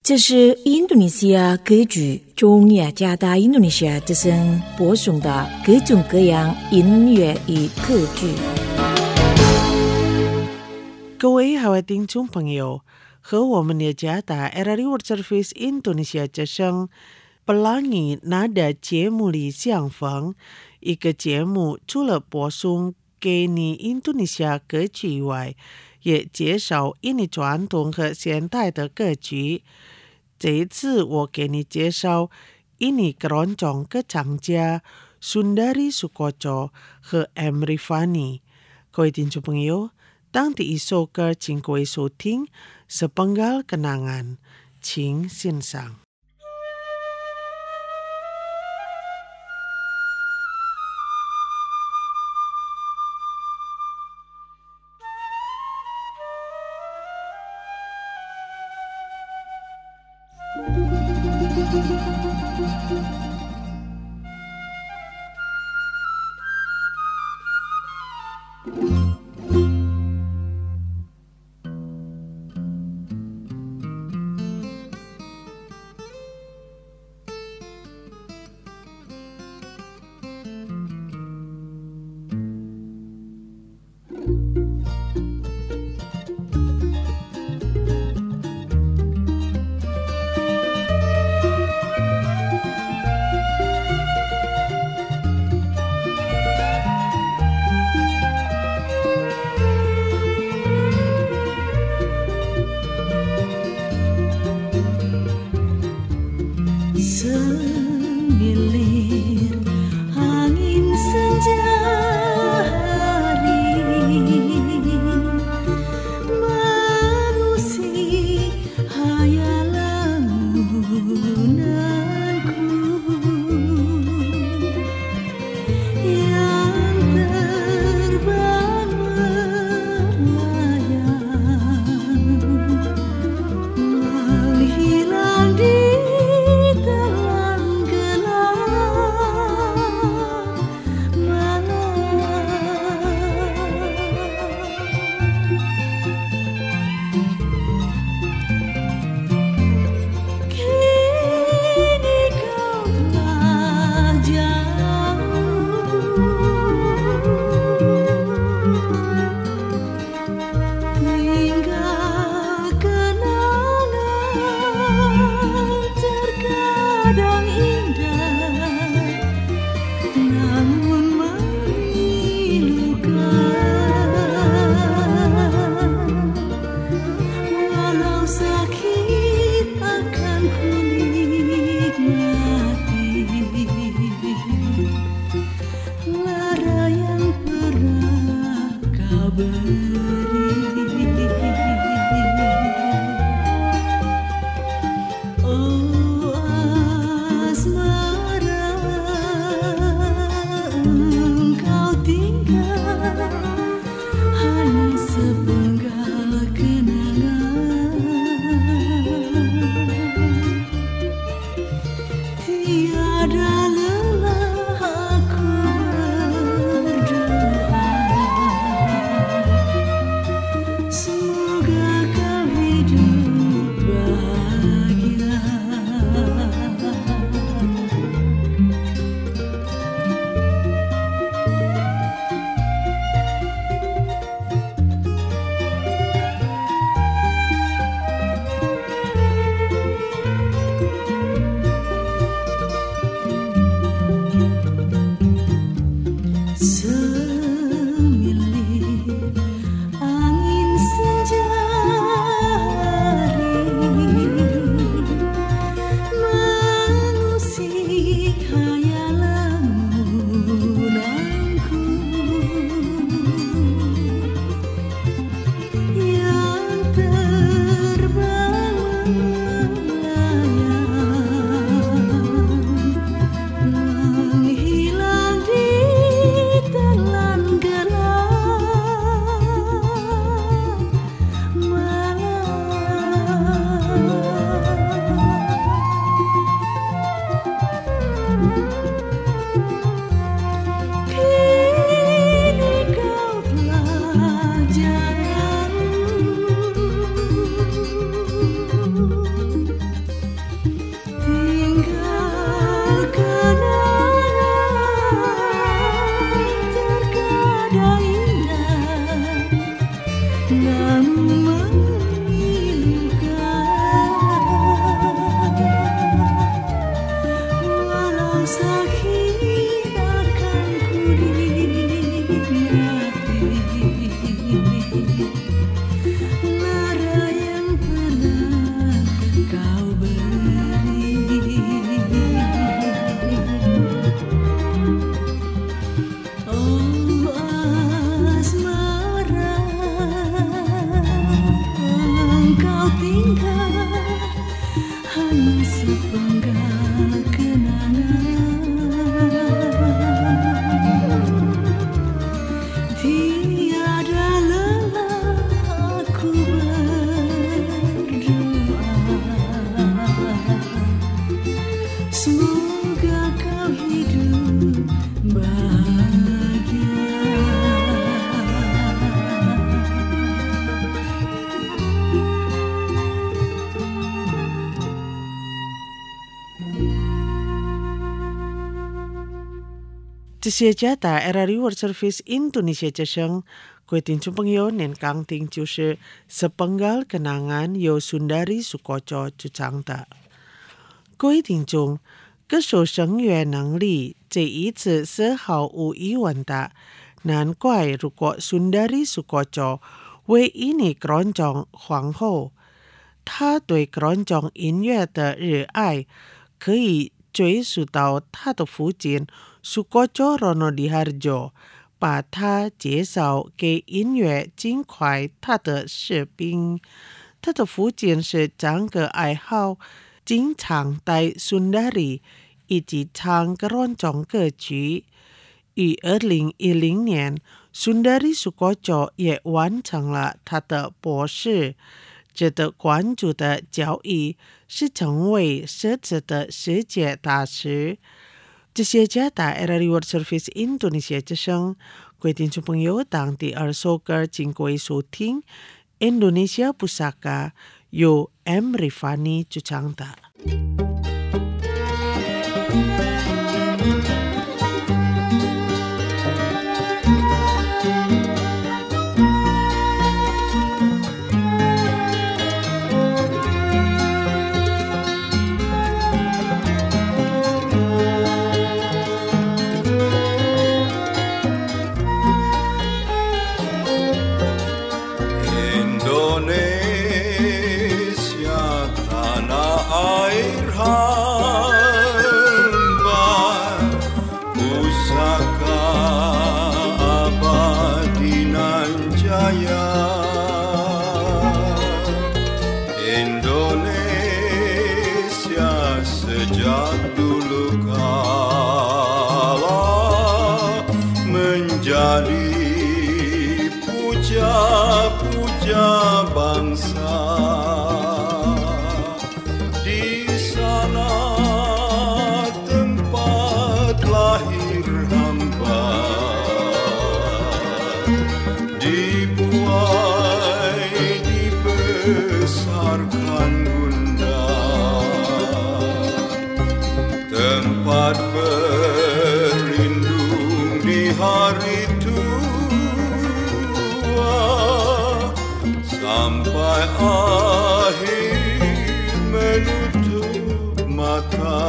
这是印度尼西亚歌剧中雅加达印度尼西亚之声播送的各种各样音乐与歌剧。 各位好听众朋友，和我们雅加达 RRI World Service Indonesia 之声 Pelangi Nada 节目里相逢。一个节目除了播送给你印度尼西亚歌曲以外，也介绍印尼传统和现代的歌曲。这一次我给你介绍印尼keroncong歌唱家 Sundari Soekotjo 和 M. Rifani。各位听众朋友，当第一首歌请各位收听 Sepenggal Kenangan， 请欣赏。 kau beri. Oh asmara, engkau tinggal hanya sepenggal kenangan. Tiada lelah aku berdoa, semoga kau hidup bahagia. 这些家打 RRI World Service Indonesia 之声，各位听众朋友，您刚听就是sepenggal kenangan由 Sundari Soekotjo 主唱的。各位听众，歌手声乐能力这一次是毫无疑问的，难怪如果 Sundari Soekotjo 为印尼keroncong皇后，她对keroncong音乐的热爱可以追溯到她的父亲Soekotjo Ronodiharjo，把他介绍给音乐尽快他的士兵。他的父亲是唱歌爱好，经常带 Sundari 一起唱keroncong歌曲。于2010年 Sundari Soekotjo 也完成了他的博士。值得关注的教育是成为设置的世界大师。这些家打 RRI World Service Indonesia 之声，各位听众朋友，当第二首歌请各位收听 Indonesia Pusaka 由 M. Rifani 主唱的。 Tempat berlindung di hari tua sampai akhir menutup mata.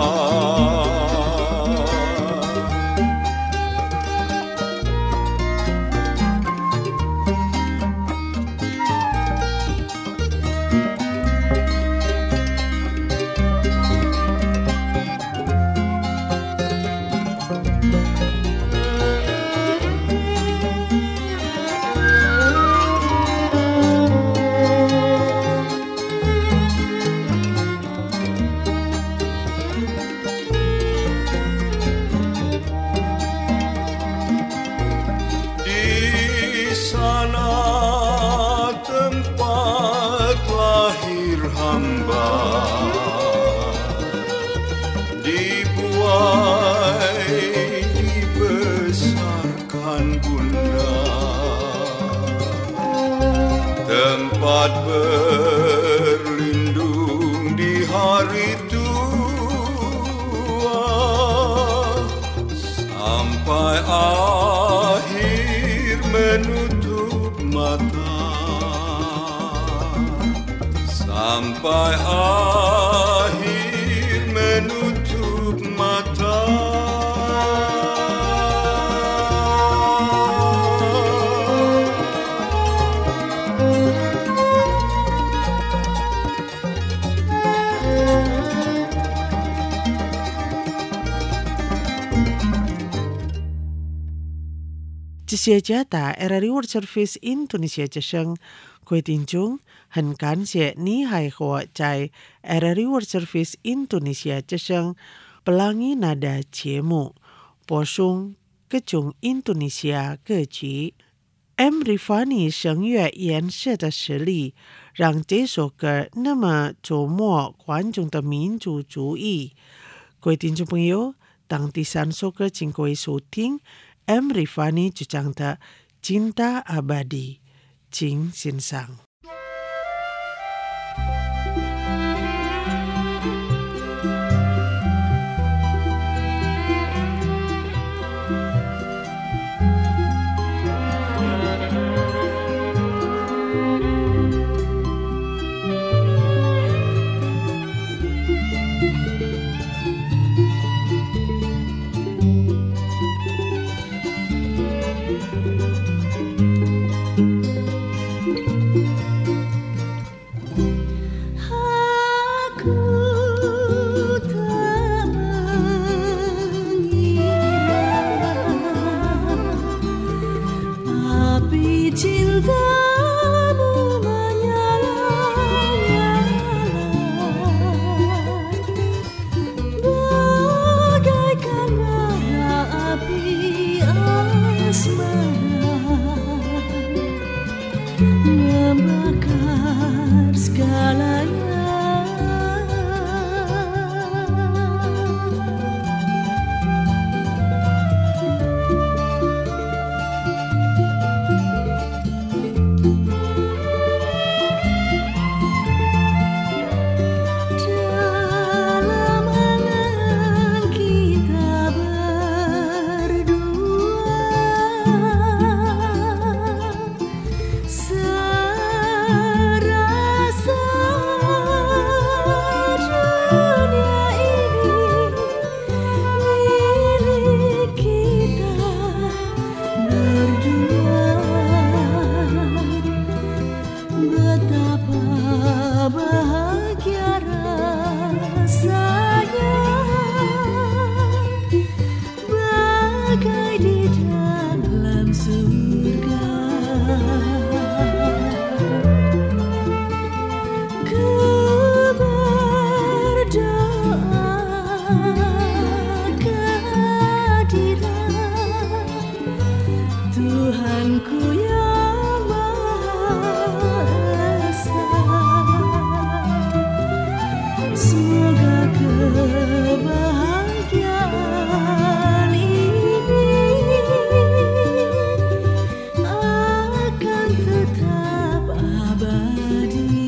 Tempat berlindung di hari tua sampai akhir menutup mata, sampai akhir menutup mata. 这些家打 RRI World Service Indonesia 之声，各位听众，很感谢你还和我在 RRI World Service Indonesia 之声 Pelangi Nada 节目播送各种印度尼西亚歌曲。M. Rifani 声乐颜色的实力，让这首歌那么琢磨观众的民族主义。各位听众朋友，当第三首歌请各位收听 M. Rifani 主唱的《Cinta Abadi》，请欣赏。 Membakar segalanya. Dalam angan kita berdua, serasa dunia ini milik kita berdua. Betapa bahagia rasanya, bagai di dalam surga. Ku berdoa kehadiran Tuhanku yang Maha Esa. Semoga kebahagiaan ini akan tetap abadi.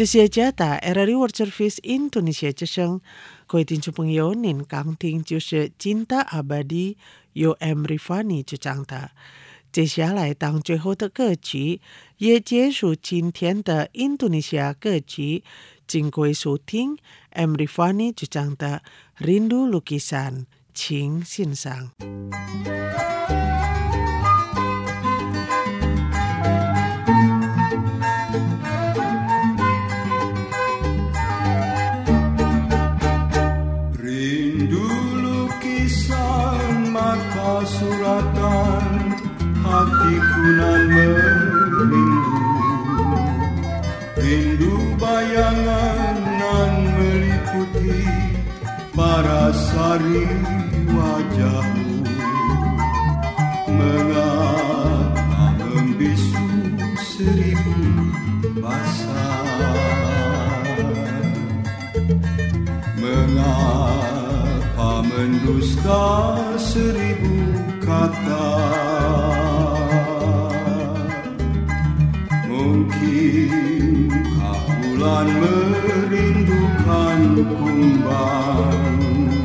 这些家的 RRI World Service Indonesia 之声，各位听众朋友，您刚听就是 Cinta Abadi U.M. Rifani 主唱的。接下来当最后的歌曲，也结束今天的印度尼西亚歌曲，请各位收听 M. Rifani 主唱的 Rindu Lukisan， 请欣赏。 Suratan hatiku nan merindu, rindu bayangan nan meliputi parasari wajahmu. Mengapa membisu seribu bahasa, mengapa mendusta seribu kata. Mungkinkah bulan merindukan kumbang?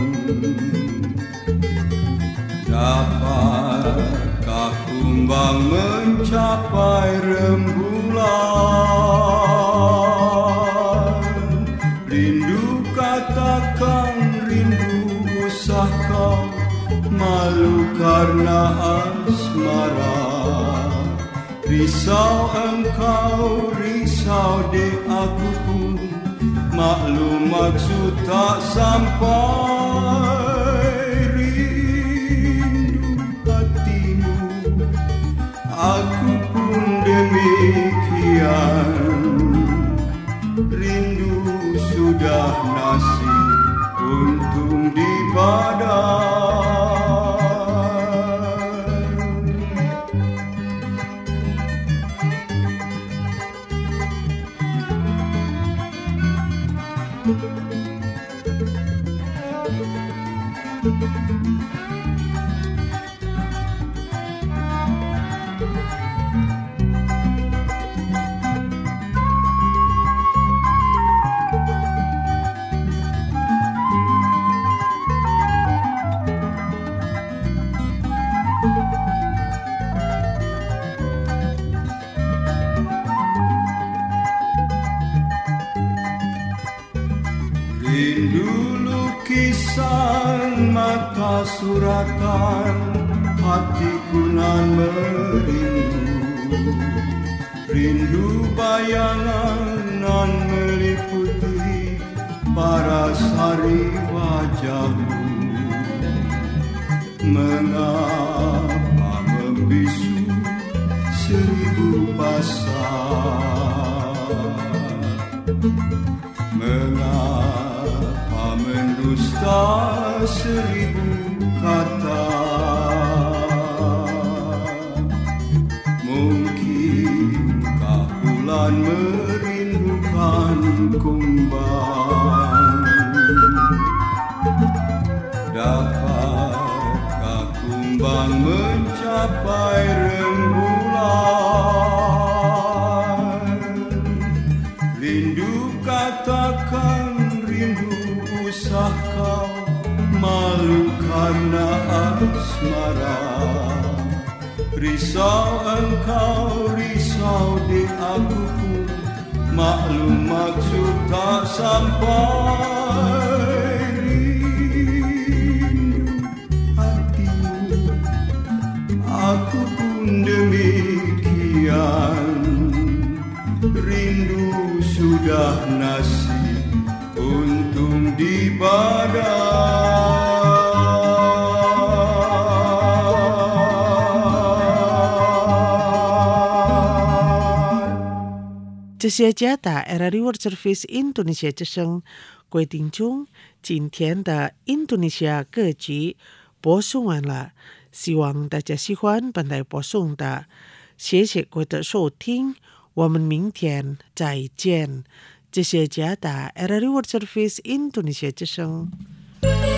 Dapatkah kumbang mencapai rembulan? Rindu katakan rindu, usah kau malu karena asmara. Risau engkau, risau dek aku pun, maklum maksud tak sampai. Rindu hatimu, aku pun demikian. Rindu sudah nasib, untung di badan. Rindu lukisan mata suratan, hatiku nan merindu. Rindu bayangan nan meliputi parasari wajahmu. Mengapa membisu seribu pasang? Mengapa mendusta seribu kata? Mungkinkah bulan merindukan kumbang? Dapatkah kumbang mencapai rembulan? Rindu katakan rindu, usah kau malu karena asmara. Risau engkau, risau di aku pun, maklum maksud tak sampai. Rindu hatimu, aku pun demikian. Rindu sudah nasib, untung di badan. 这些家的 RRI World Service 印度尼西亚之声规定中，今天的印度尼西亚歌曲播送完了，希望大家喜欢本台播送的，谢谢各位的收听，我们明天再见。这些家的 RRI World Service 印度尼西亚之声。